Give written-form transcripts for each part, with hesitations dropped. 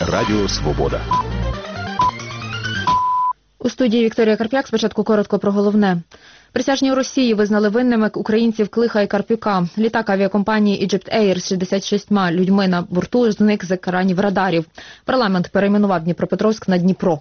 Радіо Свобода. У студії Вікторія Карп'як. Спочатку коротко про головне. Присяжні у Росії визнали винними українців Клиха і Карпюка. Літак авіакомпанії Egypt Air з 66 людьми на борту зник з екранів радарів. Парламент перейменував Дніпропетровськ на Дніпро.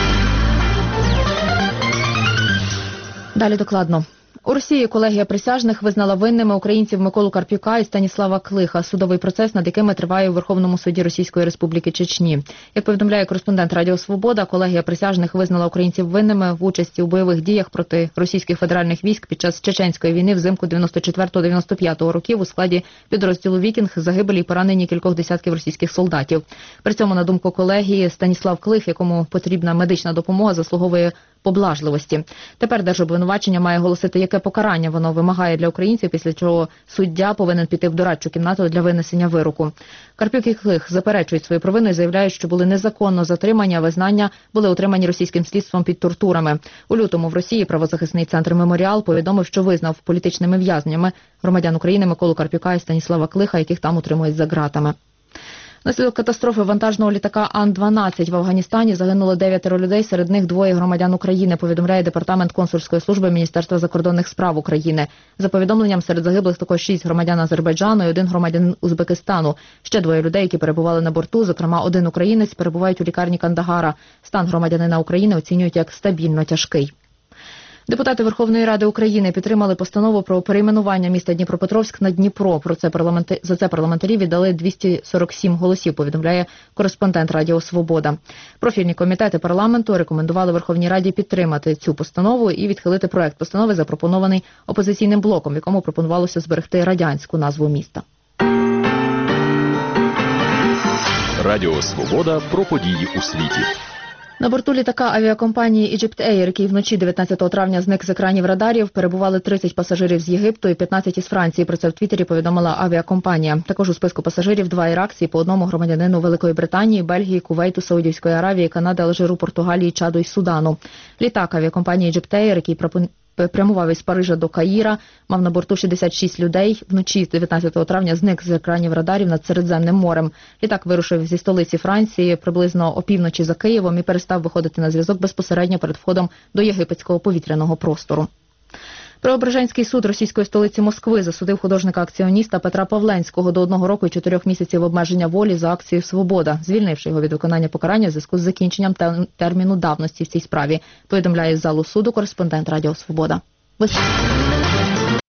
Далі докладно. У Росії колегія присяжних визнала винними українців Миколу Карпюка і Станіслава Клиха. Судовий процес, над якими триває у Верховному суді Російської Республіки Чечні. Як повідомляє кореспондент Радіо Свобода, колегія присяжних визнала українців винними в участі у бойових діях проти російських федеральних військ під час Чеченської війни взимку 94-95 років у складі підрозділу «Вікінг», загибелі і поранені кількох десятків російських солдатів. При цьому, на думку колегії, Станіслав Клих, якому потрібна медична допомога, заслуговує поблажливості. Тепер держобвинувачення має оголосити, яке покарання воно вимагає для українців, після чого суддя повинен піти в дорадчу кімнату для винесення вироку. Карпюк і Клих заперечують свою провину і заявляють, що були незаконно затримані, а визнання були отримані російським слідством під тортурами. У лютому в Росії правозахисний центр «Меморіал» повідомив, що визнав політичними в'язнями громадян України Миколу Карпюка і Станіслава Клиха, яких там утримують за ґратами. Внаслідок катастрофи вантажного літака Ан-12 в Афганістані загинуло 9 людей, серед них 2 громадян України, повідомляє Департамент консульської служби Міністерства закордонних справ України. За повідомленням, серед загиблих також 6 громадян Азербайджану і 1 громадянин Узбекистану. Ще 2 людей, які перебували на борту, зокрема 1 українець, перебувають у лікарні Кандагара. Стан громадянина України оцінюють як стабільно тяжкий. Депутати Верховної Ради України підтримали постанову про перейменування міста Дніпропетровськ на Дніпро. За це парламентарі віддали 247 голосів, повідомляє кореспондент Радіо Свобода. Профільні комітети парламенту рекомендували Верховній Раді підтримати цю постанову і відхилити проект постанови, запропонований опозиційним блоком, в якому пропонувалося зберегти радянську назву міста. Радіо Свобода про події у світі. На борту літака авіакомпанії Egypt Air, який вночі 19 травня зник з екранів радарів, перебували 30 пасажирів з Єгипту і 15 із Франції. Про це в Твіттері повідомила авіакомпанія. Також у списку пасажирів 2 іракці, по 1 громадянину Великої Британії, Бельгії, Кувейту, Саудівської Аравії, Канади, Алжиру, Португалії, Чаду і Судану. Літак авіакомпанії Egypt Air, який прямував із Парижа до Каїра, мав на борту 66 людей. Вночі 19 травня зник з екранів радарів над Середземним морем. Літак вирушив зі столиці Франції приблизно опівночі за Києвом і перестав виходити на зв'язок безпосередньо перед входом до єгипетського повітряного простору. Преображенський суд російської столиці Москви засудив художника-акціоніста Петра Павленського до 1 року і 4 місяців обмеження волі за акцією «Свобода», звільнивши його від виконання покарання в зв'язку з закінченням терміну давності в цій справі, повідомляє з залу суду кореспондент Радіо Свобода.